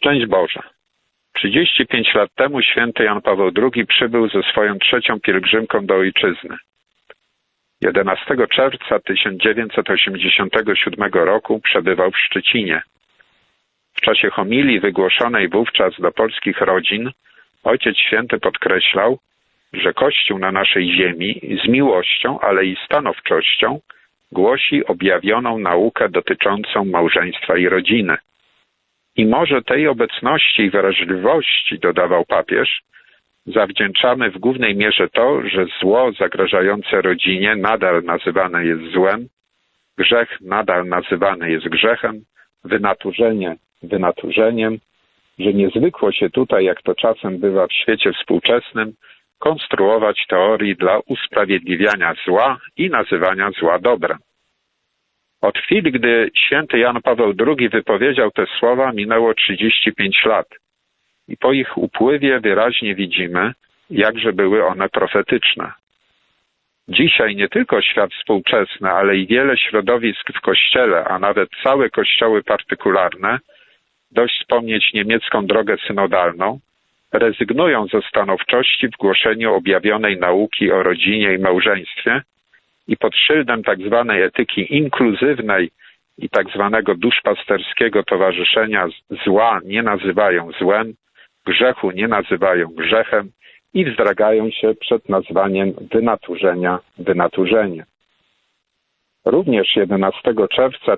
Szczęść Boże. 35 lat temu święty Jan Paweł II przybył ze swoją trzecią pielgrzymką do ojczyzny. 11 czerwca 1987 roku przebywał w Szczecinie. W czasie homilii wygłoszonej wówczas do polskich rodzin Ojciec Święty podkreślał, że Kościół na naszej ziemi z miłością, ale i stanowczością głosi objawioną naukę dotyczącą małżeństwa i rodziny. I może tej obecności i wrażliwości, dodawał papież, zawdzięczamy w głównej mierze to, że zło zagrażające rodzinie nadal nazywane jest złem, grzech nadal nazywany jest grzechem, wynaturzenie wynaturzeniem, że nie zwykło się tutaj, jak to czasem bywa w świecie współczesnym, konstruować teorii dla usprawiedliwiania zła i nazywania zła dobrem. Od chwili, gdy święty Jan Paweł II wypowiedział te słowa, minęło 35 lat i po ich upływie wyraźnie widzimy, jakże były one profetyczne. Dzisiaj nie tylko świat współczesny, ale i wiele środowisk w Kościele, a nawet całe kościoły partykularne, dość wspomnieć niemiecką drogę synodalną, rezygnują ze stanowczości w głoszeniu objawionej nauki o rodzinie i małżeństwie i pod szyldem tzw. etyki inkluzywnej i tzw. duszpasterskiego towarzyszenia zła nie nazywają złem, grzechu nie nazywają grzechem i wzdragają się przed nazwaniem wynaturzenia wynaturzeniem. Również 11 czerwca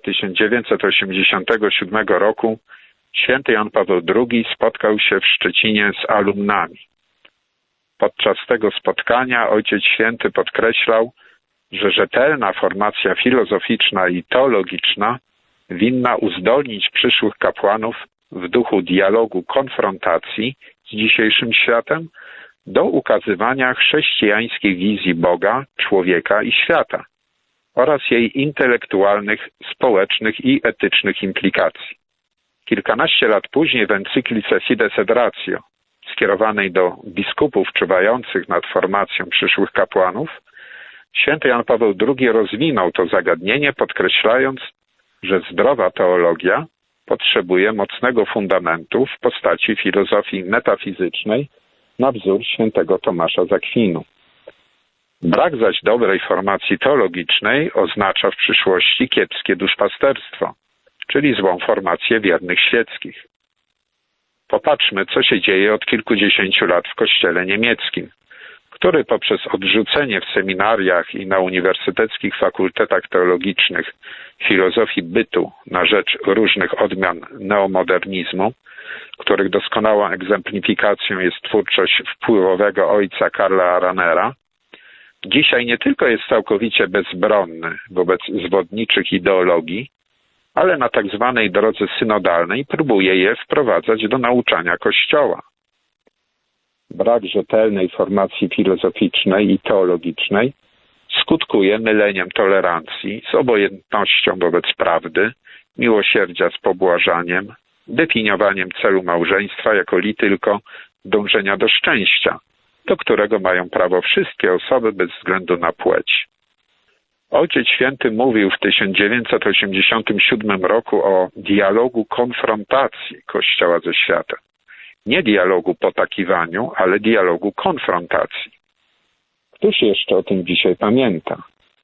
1987 roku święty Jan Paweł II spotkał się w Szczecinie z alumnami. Podczas tego spotkania Ojciec Święty podkreślał, że rzetelna formacja filozoficzna i teologiczna winna uzdolnić przyszłych kapłanów w duchu dialogu konfrontacji z dzisiejszym światem do ukazywania chrześcijańskiej wizji Boga, człowieka i świata oraz jej intelektualnych, społecznych i etycznych implikacji. Kilkanaście lat później w encyklice Fides et Ratio, skierowanej do biskupów czuwających nad formacją przyszłych kapłanów, święty Jan Paweł II rozwinął to zagadnienie, podkreślając, że zdrowa teologia potrzebuje mocnego fundamentu w postaci filozofii metafizycznej na wzór świętego Tomasza z Akwinu. Brak zaś dobrej formacji teologicznej oznacza w przyszłości kiepskie duszpasterstwo, czyli złą formację wiernych świeckich. Popatrzmy, co się dzieje od kilkudziesięciu lat w kościele niemieckim, który poprzez odrzucenie w seminariach i na uniwersyteckich fakultetach teologicznych filozofii bytu na rzecz różnych odmian neomodernizmu, których doskonałą egzemplifikacją jest twórczość wpływowego ojca Karla Aranera, dzisiaj nie tylko jest całkowicie bezbronny wobec zwodniczych ideologii, ale na tak zwanej drodze synodalnej próbuje je wprowadzać do nauczania Kościoła. Brak rzetelnej formacji filozoficznej i teologicznej skutkuje myleniem tolerancji z obojętnością wobec prawdy, miłosierdzia z pobłażaniem, definiowaniem celu małżeństwa jako li tylko dążenia do szczęścia, do którego mają prawo wszystkie osoby bez względu na płeć. Ojciec Święty mówił w 1987 roku o dialogu konfrontacji Kościoła ze światem. Nie dialogu potakiwaniu, ale dialogu konfrontacji. Któż jeszcze o tym dzisiaj pamięta?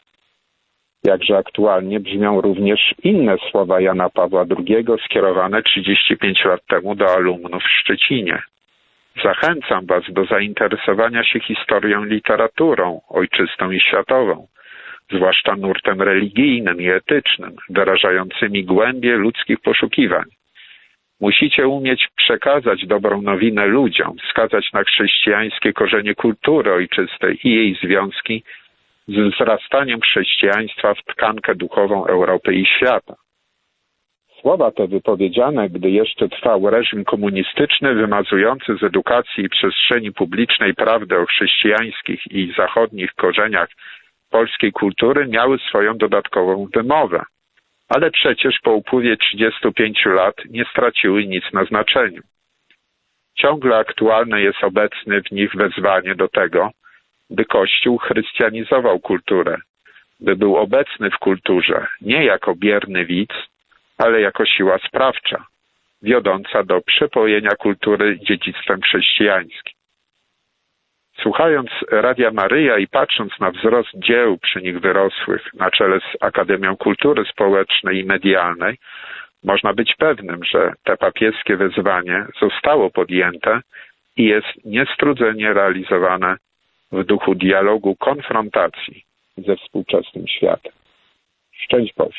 Jakże aktualnie brzmią również inne słowa Jana Pawła II skierowane 35 lat temu do alumnów w Szczecinie. Zachęcam Was do zainteresowania się historią, literaturą ojczystą i światową, zwłaszcza nurtem religijnym i etycznym, wyrażającymi głębie ludzkich poszukiwań. Musicie umieć przekazać dobrą nowinę ludziom, wskazać na chrześcijańskie korzenie kultury ojczystej i jej związki z wzrastaniem chrześcijaństwa w tkankę duchową Europy i świata. Słowa te wypowiedziane, gdy jeszcze trwał reżim komunistyczny, wymazujący z edukacji i przestrzeni publicznej prawdę o chrześcijańskich i zachodnich korzeniach polskiej kultury, miały swoją dodatkową wymowę. Ale przecież po upływie 35 lat nie straciły nic na znaczeniu. Ciągle aktualne jest obecne w nich wezwanie do tego, by Kościół chrystianizował kulturę, by był obecny w kulturze nie jako bierny widz, ale jako siła sprawcza, wiodąca do przepojenia kultury dziedzictwem chrześcijańskim. Słuchając Radia Maryja i patrząc na wzrost dzieł przy nich wyrosłych na czele z Akademią Kultury Społecznej i Medialnej, można być pewnym, że te papieskie wezwanie zostało podjęte i jest niestrudzenie realizowane w duchu dialogu, konfrontacji ze współczesnym światem. Szczęść Boże.